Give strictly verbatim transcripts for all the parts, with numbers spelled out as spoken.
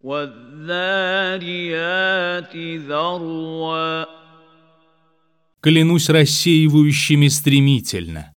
وَالذَّارِيَاتِ ذَرْوًا. Клянусь рассеивающими стремительно.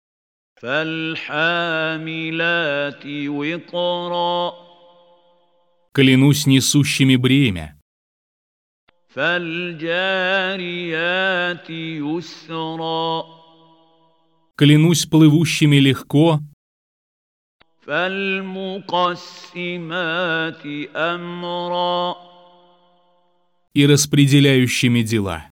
فَالْحَامِلَاتِ وِقْرًا. Клянусь несущими бремя. فَالْجَارِيَاتِ يُسْرًا. Клянусь плывущими легко. فَالْمُقَسِّمَاتِ أَمْرًا. И распределяющими дела.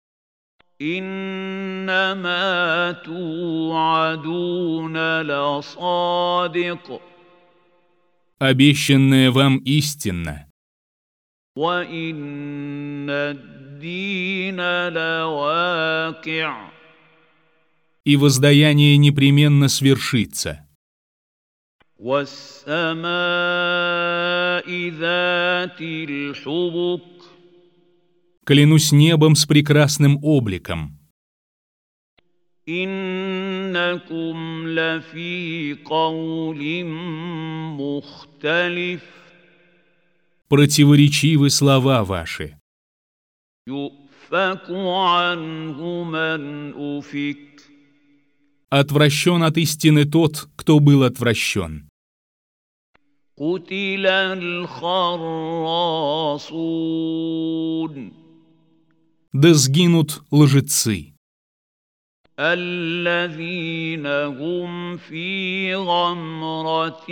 إِنَّمَا تُوعَدُونَ لَصَادِقٌ. Обещанное вам истинно. وَإِنَّ الدِّينَ لَوَاقِعٌ. И воздаяние непременно свершится. وَالسَّمَاءِ ذَاتِ الْحُبُكِ. Клянусь небом с прекрасным обликом. إِنَّكُمْ لَفِي قَوْلٍ مُخْتَلِفٍ. Противоречивы слова ваши. يُؤْفَكُ عَنْهُ مَنْ أُفِكَ. Отвращен от истины тот, кто был отвращен. قُتِلَ الْخَرَّاصُونَ. Да сгинут лжецы. الَّذِينَ هُمْ فِي غَمْرَةٍ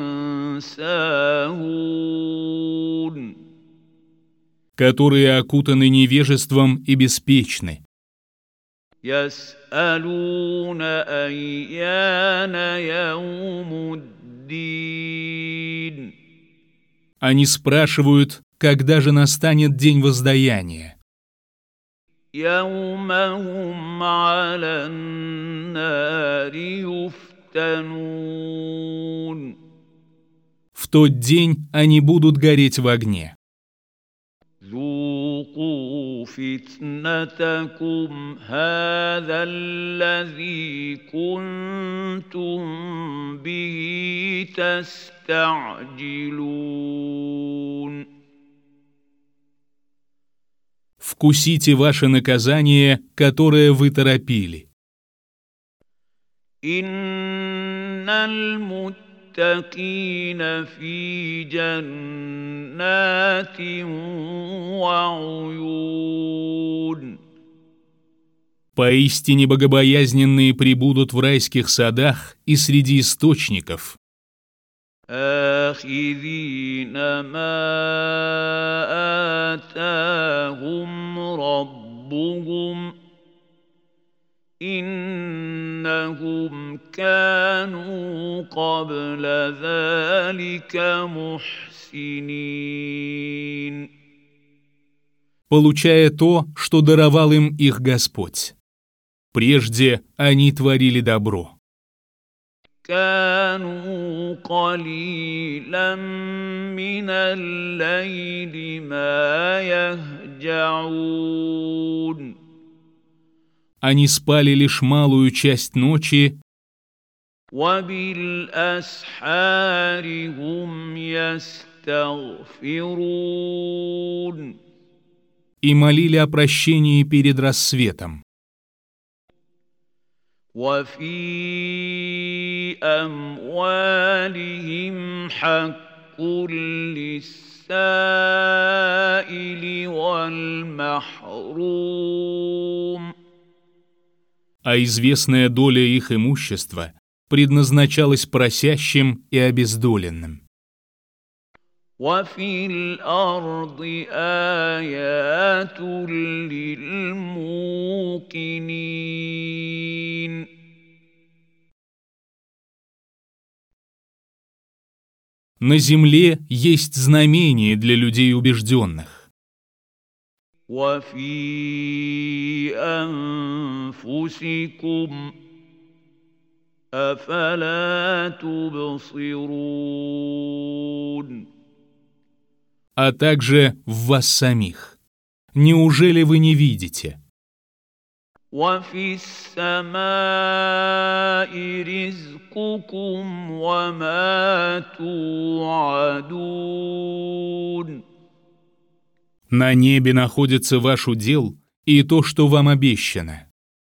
سَاهُونَ. Которые окутаны невежеством и беспечны. يَسْأَلُونَ أَيَّانَ يَوْمُ الدِّينِ. Они спрашивают, когда же настанет день воздаяния. يَوْمَ هُمْ عَلَى النَّارِ يُفْتَنُونَ. В тот день они будут гореть в огне. ذُوقُوا فِتْنَتَكُمْ هَذَا الَّذِي كُنتُم بِهِ تَسْتَعْجِلُونَ. Вкусите ваше наказание, которое вы торопили. إِنَّ الْمُتَّقِينَ فِي جَنَّاتٍ وَعُيُونٍ. Поистине богобоязненные пребудут в райских садах и среди источников. آخِذِينَ مَا آتَاهُمْ رَبُّهُمْ إِنَّهُمْ كَانُوا قَبْلَ ذَلِكَ مُحْسِنِينَ. Получая то, что даровал им их Господь. Прежде они творили добро. كانوا قليلا من الليل ما يهجعون. Они спали лишь малую часть ночи. وبالأسحار هم يستغفرون. И молили о прощении перед рассветом. وفي أموالهم حق للسائل والمحروم. А известная доля их имущества предназначалась просящим и обездоленным. وفي الأرض آيات للموقنين. На земле есть знамения для людей убежденных. وفي أنفسكم أفلا تبصرون. А также в вас самих. Неужели вы не видите? وفي السماء رزقكم وما توعدون. На небе находится ваш удел и то, что вам обещано.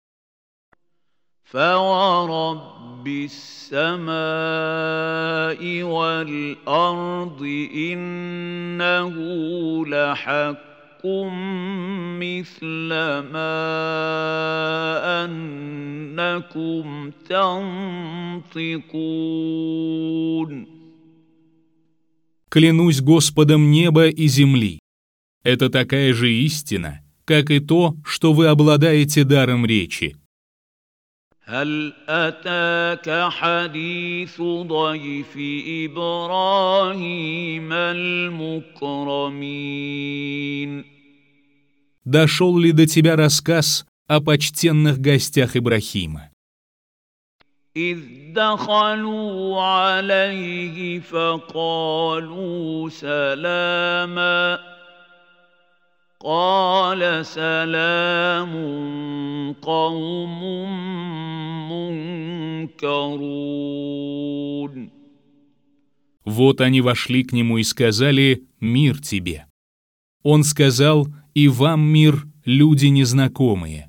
فورب السماء والأرض إنه لحق مثل ما أنكم تنطقون. Клянусь Господом неба и земли. Это такая же истина, как и то, что вы обладаете даром речи. هل أتاك حديث ضيف إبراهيم المكرمين. Дошел ли до тебя рассказ о почтенных гостях Ибрахима? إذ دخلوا عليه فقالوا سلاما قال سلام قوم منكرون. Вот они вошли к нему и сказали «Мир тебе». Он сказал «И вам мир, люди незнакомые».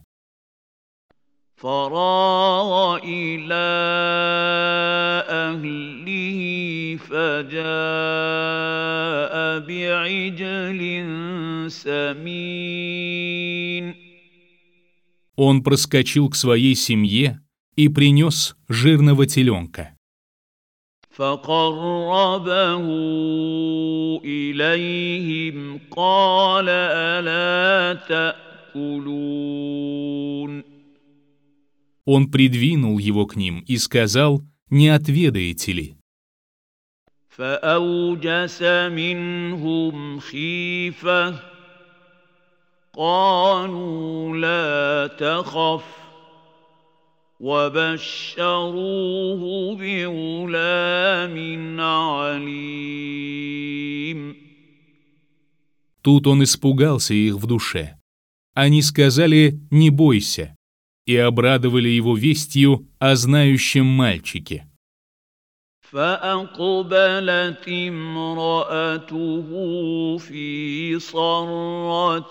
فراغ إلى أهله فجاء بعجل سمين. Он проскочил к своей семье и принес жирного теленка. فقربه إليهم قال ألا تأكلون. Он придвинул его к ним и сказал, не отведаете ли? فأوجس منهم خيفة قالوا لا تخف وبشروه بغلام عليم. Тут он испугался их в душе. Они сказали «не бойся» и обрадовали его вестью о знающем мальчике. فأقبلت امرأته في صرة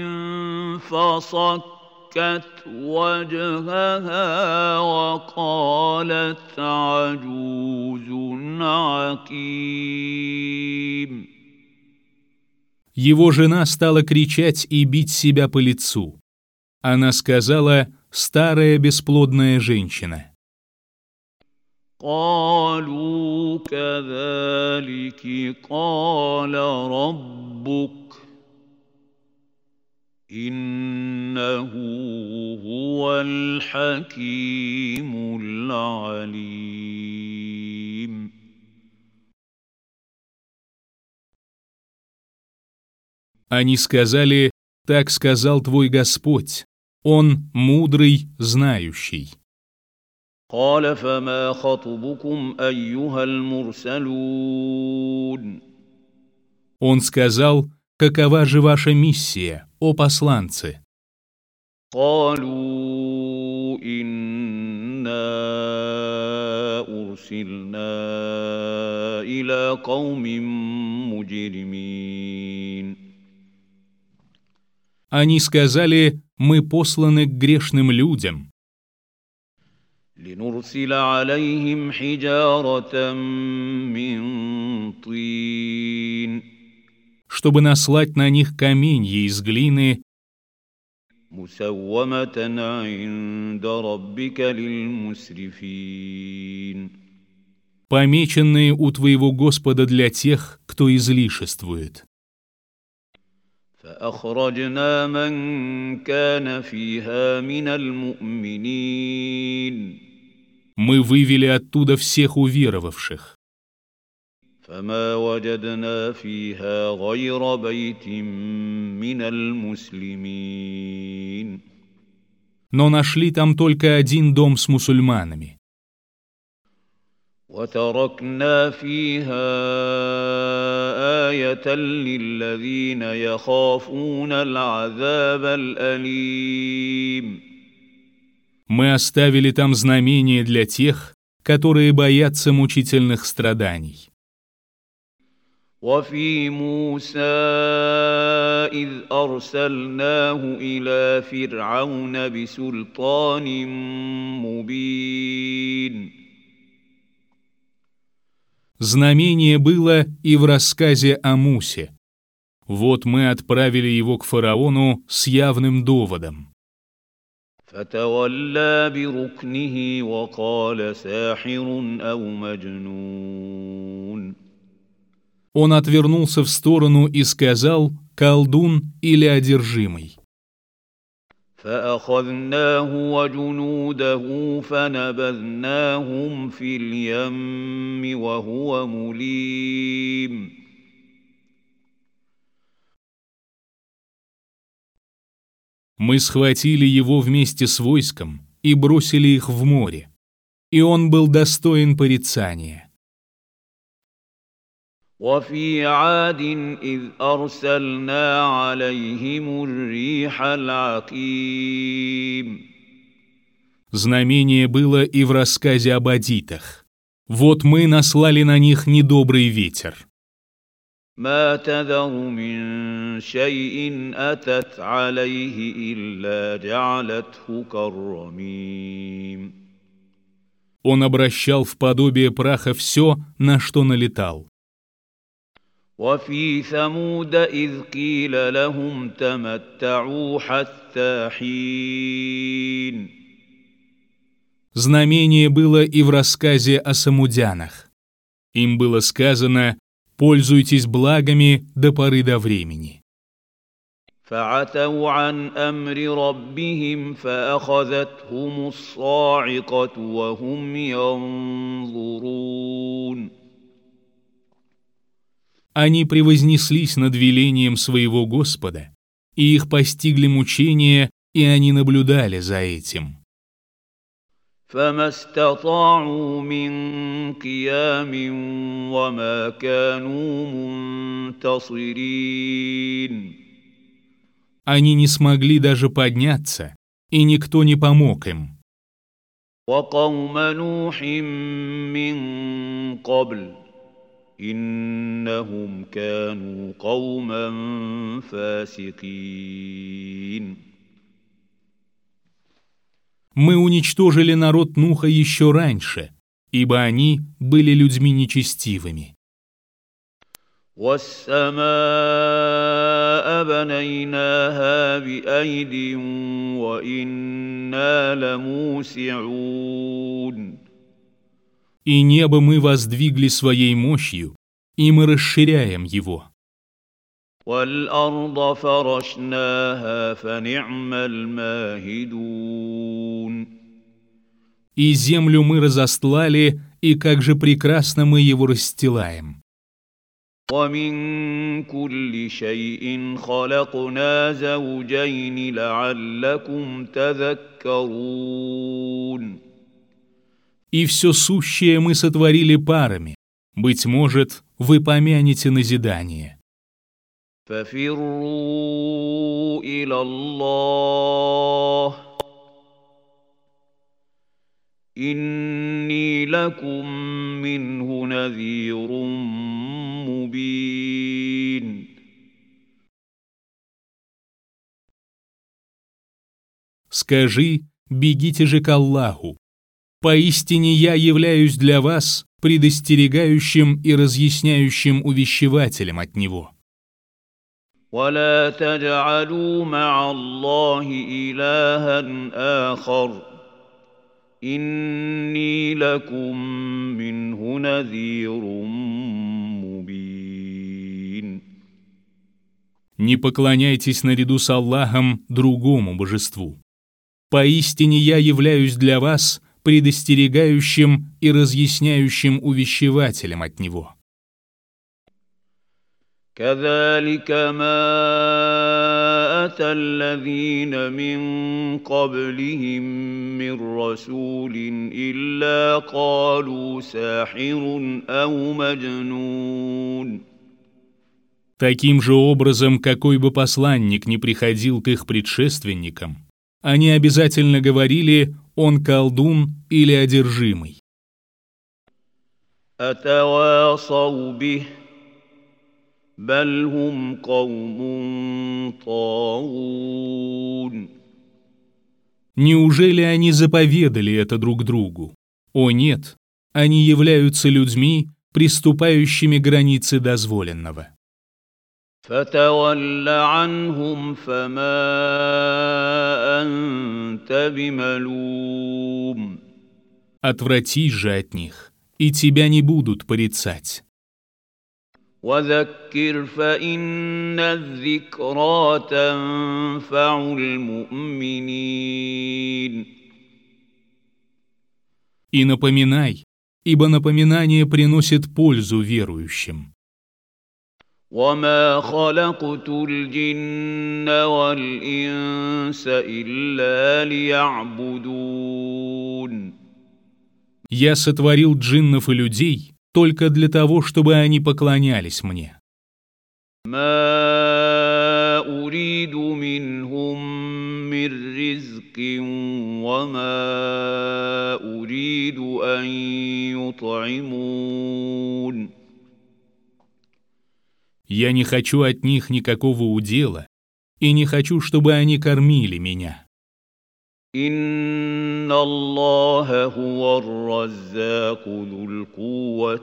فصكت وجهها وقالت عجوز عقيم. Его жена стала кричать и бить себя по лицу. Она сказала «старая бесплодная женщина». قالوا كذلك قال ربك إنه هو الحكيم العليم. Они сказали «так сказал твой Господь, Он мудрый, знающий». قال فما خطبكم أيها المرسلون. Он сказал «какова же ваша миссия, о посланцы?» قالوا إنا أرسلنا إلى قوم مجرمين. Они сказали «мы посланы к грешным людям». لنرسل عليهم حجارة من طين. Чтобы наслать на них каменья из глины, مسومة عند ربك للمسرفين. помеченные у твоего Господа для тех, кто излишествует. فأخرجنا من كان فيها من المؤمنين. Мы вывели оттуда всех уверовавших. فما وجدنا فيها غير بيت من المسلمين. Но нашли там только один дом с мусульманами. وتركنا فيها آية للذين يخافون العذاب الأليم. Мы оставили там знамение для тех, которые боятся мучительных страданий. وفي موسى إذ أرسلناه إلى فرعون بسلطان مبين. Знамение было и в рассказе о Мусе. Вот мы отправили его к фараону с явным доводом. فتولى بركنه وقال ساحر أو مجنون. Он отвернулся в сторону и сказал: колдун или одержимый. فأخذناه وجنوده فنبذناهم في اليم وهو مليم. Мы схватили его вместе с войском и бросили их в море, и он был достоин порицания. وفي عاد إذ أرسلنا عليهم الريح العقيم. Знамение было и в рассказе об адитах. Вот мы наслали на них недобрый ветер. ما تذر من شيء أتت عليه إلا جعلته كالرميم. Он обращал в подобие праха все, на что налетал. وفي ثمود إذ قيل لهم تمتعوا حتى حين. Знамение было и в рассказе о самудянах. Им было сказано: пользуйтесь благами до поры до времени. فعتوا عن أمر ربهم فأخذتهم الصاعقة وهم ينظرون. Они превознеслись над велением своего Господа, и их постигли мучения, и они наблюдали за этим. فما استطاعوا من قيام وما كانوا منتصرين. Они не смогли даже подняться, и никто не помог им. وقوم نوح من قبل إنهم كانوا قوما فاسقين. Мы уничтожили народ Нуха еще раньше, ибо они были людьми нечестивыми. والسماء بنيناها بأيد وإنا لموسعون. И небо мы воздвигли своей мощью, и мы расширяем его. والأرض فرشناها فنعم الماهدون. И землю мы разостлали, и как же прекрасно мы его расстилаем. ومن كل شيء خلقنا زوجين لعلكم تذكرون. И все сущее мы сотворили парами. Быть может, вы помянете назидание. ففروا إلى الله إني لكم منه نذير مبين. Скажи: бегите же к Аллаху. Поистине я являюсь для вас предостерегающим и разъясняющим увещевателем от него. ولا تجعلوا مع الله إلها آخر إني لكم منه نذير مبين. Не поклоняйтесь наряду с Аллахом другому божеству. Поистине я являюсь для вас предостерегающим и разъясняющим увещевателем от него. كذلك ما أتى الذين من قبلهم من رسول إلا قالوا ساحر أو مجنون. Таким же образом, какой бы посланник ни приходил к их предшественникам, они обязательно говорили: он колдун или одержимый. أتواصوا به بل هم قوم طاغون. Неужели они заповедали это друг другу? О нет, они являются людьми, приступающими границы дозволенного. فتول عنهم فما أنت بملوم. Отвратись же от них, и тебя не будут порицать. وذكر فإن الذكرى تنفع المؤمنين. И напоминай, ибо напоминание приносит пользу верующим. وما خلقت الجن والإنس إلا ليعبدون. Я сотворил джиннов и людей только для того, чтобы они поклонялись мне. ما أريد منهم من رزق وما أريد أن يطعمون. Я не хочу от них никакого удела и не хочу, чтобы они кормили меня. إن الله هو الرزاق ذو القوة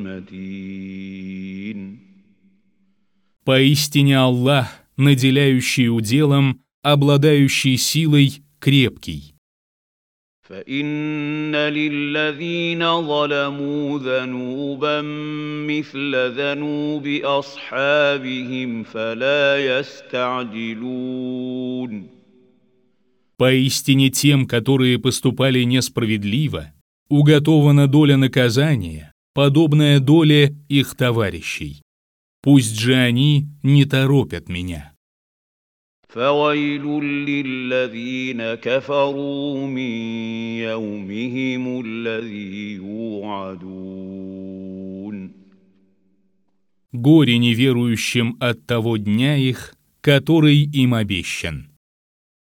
المتين. Поистине Аллах, наделяющий уделом, обладающий силой, крепкий. فإن للذين ظلموا ذنوبا مثل ذنوب أصحابهم فلا يستعجلون. Поистине тем, которые поступали несправедливо, уготована доля наказания, подобная доле их товарищей. Пусть же они не торопят меня. فويل للذين كفروا من يومهم الذي يوعدون. Горе неверующим от того дня их, который им обещан.